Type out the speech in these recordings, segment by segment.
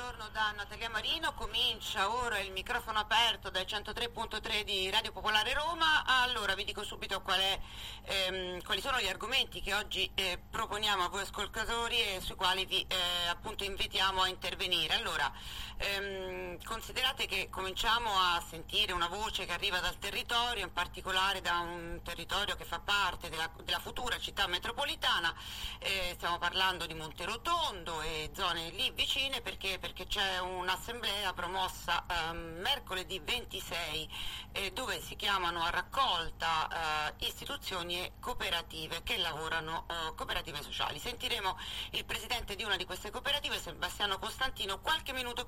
buongiorno da Natalia Marino, comincia ora il microfono aperto dai 103.3 di Radio Popolare Roma. Allora vi dico subito quali sono gli argomenti che oggi proponiamo a voi ascoltatori e sui quali vi appunto invitiamo a intervenire. Allora, considerate che cominciamo a sentire una voce che arriva dal territorio, in particolare da un territorio che fa parte della futura città metropolitana, stiamo parlando di Monterotondo e zone lì vicine perché c'è un'assemblea promossa mercoledì 26 dove si chiamano a raccolta istituzioni e cooperative che lavorano, cooperative sociali. Sentiremo il presidente di una di queste cooperative, Sebastiano Costantino, qualche minuto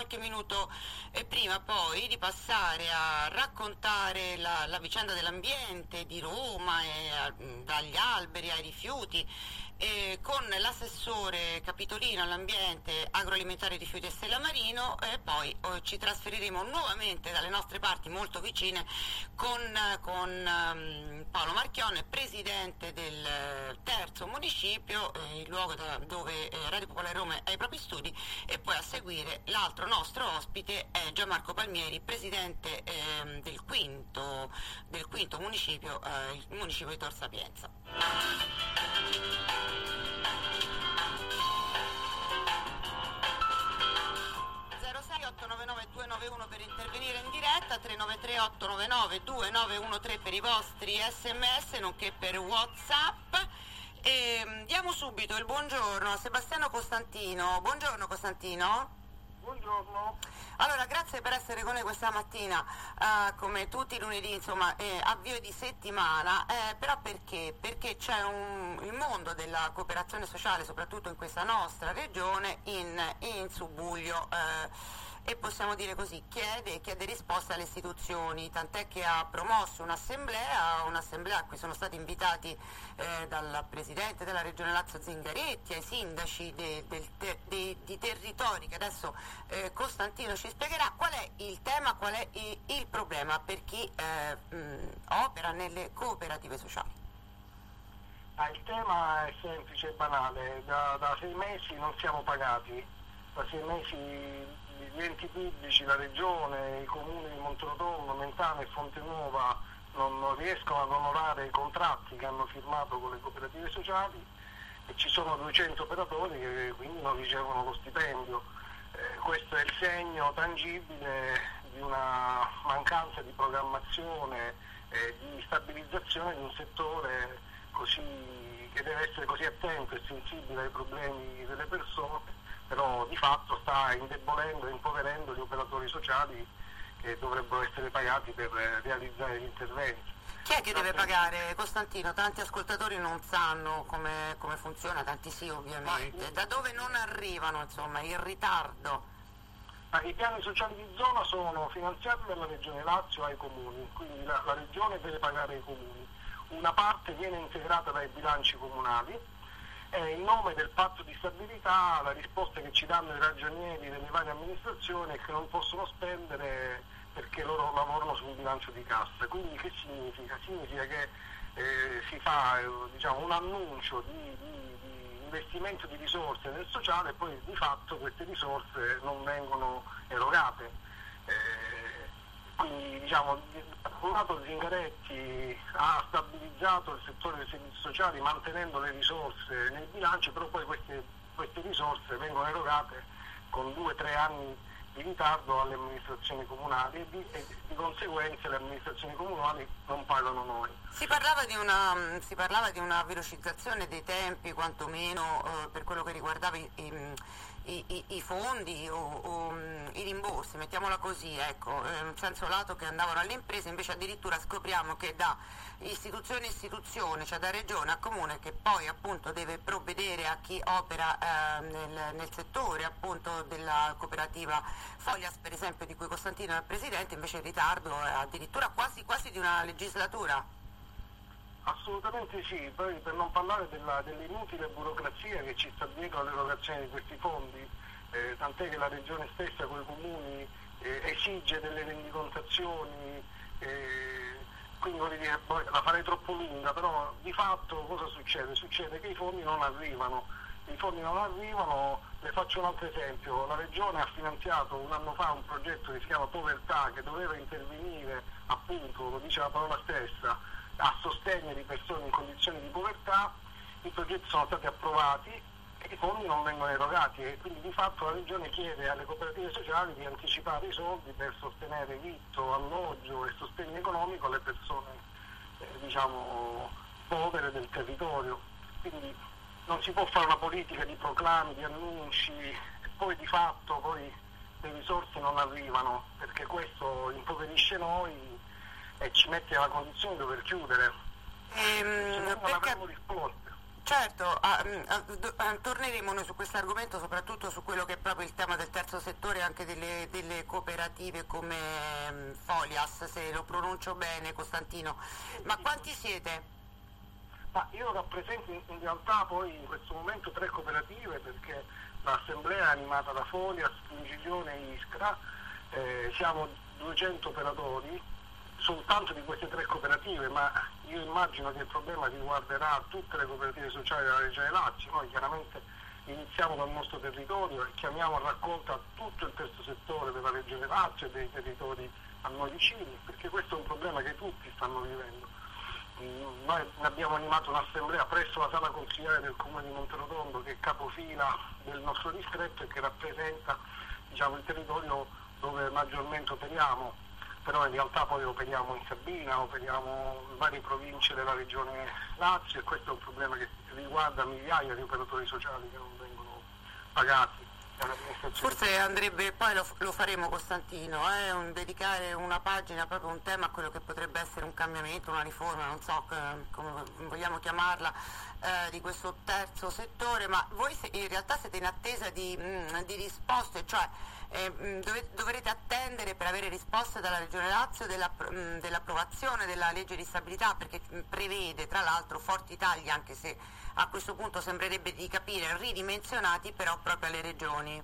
prima poi di passare a raccontare la vicenda dell'ambiente di Roma, dagli alberi ai rifiuti, con l'assessore capitolino all'ambiente, agroalimentare, rifiuti e Stella Marino, e poi ci trasferiremo nuovamente dalle nostre parti molto vicine con Paolo Marchione, presidente del terzo municipio, il luogo dove Radio Popolare Roma ha i propri studi, e poi a seguire l'altro nostro ospite è Gianmarco Palmieri, presidente del quinto municipio, il municipio di Tor Sapienza. 899-291 per intervenire in diretta, 393-899-2913 per i vostri sms nonché per WhatsApp. E diamo subito il buongiorno a Sebastiano Costantino. Buongiorno Costantino. Buongiorno. Allora, grazie per essere con noi questa mattina, come tutti i lunedì, insomma, avvio di settimana, però perché? Perché c'è il mondo della cooperazione sociale, soprattutto in questa nostra regione, in subbuglio, e possiamo dire così, chiede risposte alle istituzioni, tant'è che ha promosso un'assemblea a cui sono stati invitati dal Presidente della Regione Lazio Zingaretti, ai sindaci di territori che adesso Costantino ci spiegherà. Qual è il tema, qual è il problema per chi opera nelle cooperative sociali? Il tema è semplice e banale, da 6 mesi non siamo pagati, da 6 mesi gli enti pubblici, la regione, i comuni di Monterotondo, Mentana e Fontenuova non riescono ad onorare i contratti che hanno firmato con le cooperative sociali e ci sono 200 operatori che quindi non ricevono lo stipendio. Questo è il segno tangibile di una mancanza di programmazione e di stabilizzazione di un settore che deve essere così attento e sensibile ai problemi delle persone, però di fatto sta indebolendo e impoverendo gli operatori sociali che dovrebbero essere pagati per realizzare gli interventi. Chi è che deve pagare, Costantino? Tanti ascoltatori non sanno come funziona, tanti sì ovviamente. Da dove non arrivano, insomma, il ritardo? I piani sociali di zona sono finanziati dalla Regione Lazio ai comuni, quindi la Regione deve pagare ai comuni. Una parte viene integrata dai bilanci comunali e in nome del patto di stabilità la risposta che ci danno i ragionieri delle varie amministrazioni è che non possono spendere perché loro lavorano sul bilancio di cassa. Quindi che significa? Significa che si fa un annuncio di investimento di risorse nel sociale e poi di fatto queste risorse non vengono erogate. Quindi da un lato Zingaretti ha stabilizzato il settore dei servizi sociali mantenendo le risorse nel bilancio, però poi queste risorse vengono erogate con 2-3 anni di ritardo alle amministrazioni comunali e di conseguenza le amministrazioni comunali non pagano noi. Si parlava di una velocizzazione dei tempi, quantomeno per quello che riguardava i fondi o i rimborsi, mettiamola così, ecco, in senso lato che andavano alle imprese, invece addirittura scopriamo che da istituzione in istituzione, cioè da regione a comune, che poi appunto deve provvedere a chi opera nel settore appunto della cooperativa Foglias, per esempio, di cui Costantino è il presidente, invece il ritardo è addirittura quasi di una legislatura. Assolutamente sì, poi per non parlare dell'inutile burocrazia che ci sta dietro all'erogazione di questi fondi, tant'è che la regione stessa con i comuni esige delle rendicontazioni, quindi voglio dire, poi la farei troppo lunga, però di fatto cosa succede? Succede che i fondi non arrivano Le faccio un altro esempio: la Regione ha finanziato un anno fa un progetto che si chiama Povertà, che doveva intervenire, appunto, lo dice la parola stessa, a sostegno di persone in condizioni di povertà. I progetti sono stati approvati e i fondi non vengono erogati, e quindi di fatto la Regione chiede alle cooperative sociali di anticipare i soldi per sostenere vitto, alloggio e sostegno economico alle persone diciamo povere del territorio. Quindi non si può fare una politica di proclami, di annunci e poi di fatto poi le risorse non arrivano, perché questo impoverisce noi e ci mette nella condizione di dover chiudere. Non avremo risposte. Certo, torneremo noi su questo argomento, soprattutto su quello che è proprio il tema del terzo settore e anche delle cooperative come Folias, se lo pronuncio bene, Costantino. Ma quanti siete? Ma io rappresento in realtà poi in questo momento 3 cooperative, perché l'assemblea è animata da Folias, Pungiglione e Iskra, siamo 200 operatori soltanto di queste 3 cooperative, ma io immagino che il problema riguarderà tutte le cooperative sociali della Regione Lazio. Noi chiaramente iniziamo dal nostro territorio e chiamiamo a raccolta tutto il terzo settore della Regione Lazio e dei territori a noi vicini, perché questo è un problema che tutti stanno vivendo. Noi abbiamo animato un'assemblea presso la sala consigliare del comune di Monterotondo, che è capofila del nostro distretto e che rappresenta, diciamo, il territorio dove maggiormente operiamo, però in realtà poi operiamo in Sabina, operiamo in varie province della regione Lazio, e questo è un problema che riguarda migliaia di operatori sociali che non vengono pagati. Forse andrebbe, poi lo faremo Costantino, dedicare una pagina, proprio un tema a quello che potrebbe essere un cambiamento, una riforma, non so come vogliamo chiamarla, di questo terzo settore. Ma voi in realtà siete in attesa di risposte, cioè dovrete attendere per avere risposte dalla Regione Lazio dell'approvazione della legge di stabilità, perché prevede tra l'altro forti tagli, anche se a questo punto sembrerebbe di capire ridimensionati, però proprio alle regioni.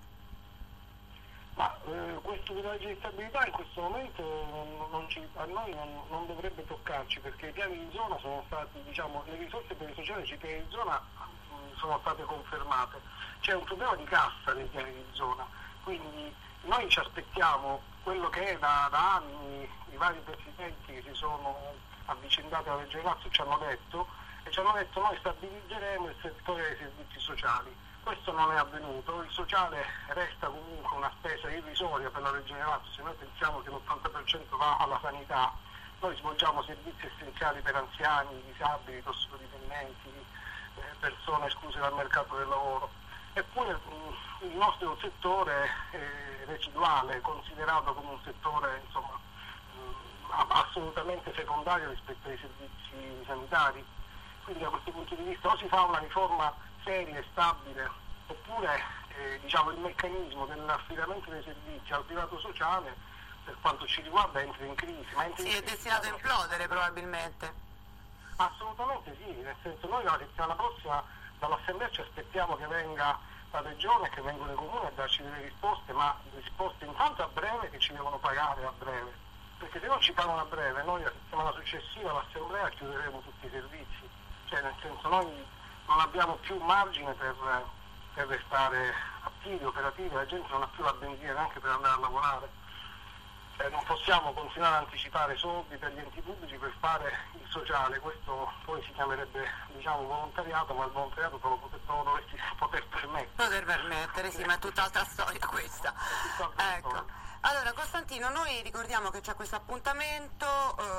Ma questo della legge di stabilità in questo momento a noi non dovrebbe toccarci, perché i piani di zona sono stati, diciamo, le risorse per i sociali sui piani di zona sono state confermate. C'è un problema di cassa nei piani di zona, quindi noi ci aspettiamo quello che è da anni. I vari presidenti che si sono avvicendati alla Regione Lazio ci hanno detto noi stabilizzeremo il settore dei servizi sociali. Questo non è avvenuto, il sociale resta comunque una spesa irrisoria per la Regione Lazio. Se noi pensiamo che l'80% va alla sanità, noi svolgiamo servizi essenziali per anziani, disabili, tossicodipendenti, persone escluse dal mercato del lavoro. Eppure il nostro settore è residuale, considerato come un settore, insomma, assolutamente secondario rispetto ai servizi sanitari. Quindi da questo punto di vista o si fa una riforma seria e stabile, oppure diciamo, il meccanismo dell'affidamento dei servizi al privato sociale, per quanto ci riguarda, entra in crisi. Sì, è destinato a implodere probabilmente. Assolutamente sì, nel senso, noi la settimana prossima dall'Assemblea ci aspettiamo che venga la Regione, che vengano i comuni a darci delle risposte, ma risposte intanto a breve, che ci devono pagare a breve, perché se non ci pagano a breve noi la settimana successiva all'Assemblea chiuderemo tutti i servizi. Cioè, nel senso, noi non abbiamo più margine per restare attivi, operativi, la gente non ha più la benzina neanche per andare a lavorare. Non possiamo continuare ad anticipare soldi per gli enti pubblici per fare il sociale, questo poi si chiamerebbe, diciamo, volontariato, ma il volontariato dovresti poter permettere. Sì, ma è tutt'altra storia questa. Ecco. Allora Costantino, noi ricordiamo che c'è questo appuntamento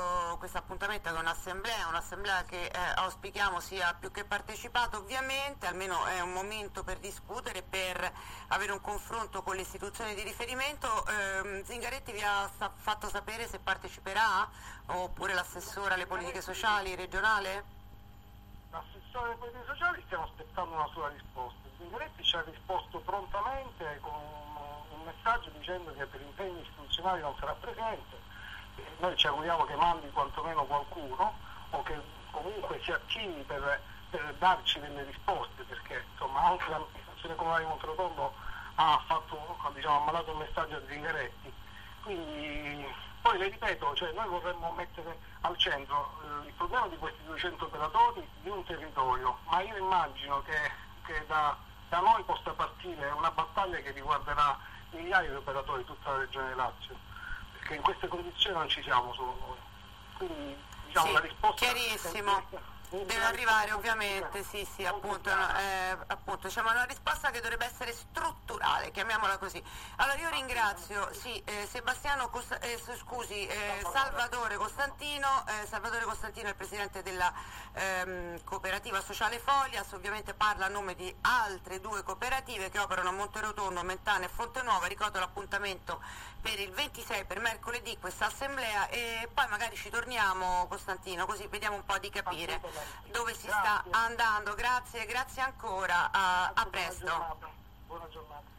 che è un'assemblea che auspichiamo sia più che partecipato, ovviamente, almeno è un momento per discutere, per avere un confronto con le istituzioni di riferimento. Zingaretti vi ha fatto sapere se parteciperà, oppure l'assessore alle politiche sociali regionale? L'assessore alle politiche sociali, stiamo aspettando una sua risposta. Zingaretti ci ha risposto prontamente con un messaggio dicendo che per impegni istituzionali non sarà presente. Noi ci auguriamo che mandi quantomeno qualcuno, o che comunque si attivi per darci delle risposte, perché insomma anche l'amministrazione comunale di Monterotondo ha mandato un messaggio a Zingaretti. Quindi poi le ripeto, cioè, noi vorremmo mettere al centro il problema di questi 200 operatori di un territorio, ma io immagino che da da noi possa partire una battaglia che riguarderà migliaia di operatori di tutta la regione Lazio, perché in queste condizioni non ci siamo solo noi. Quindi diciamo, sì, la risposta chiarissimo. Deve arrivare ovviamente, sì, appunto, appunto, diciamo, una risposta che dovrebbe essere strutturale, chiamiamola così. Allora io ringrazio, sì, Salvatore Costantino è il presidente della cooperativa sociale Folias, ovviamente parla a nome di altre due cooperative che operano a Monterotondo, Mentana e Fontenuova. Ricordo l'appuntamento per il 26, per mercoledì, questa assemblea, e poi magari ci torniamo, Costantino, così vediamo un po' di capire dove si sta andando. Grazie ancora, a presto. Buona giornata.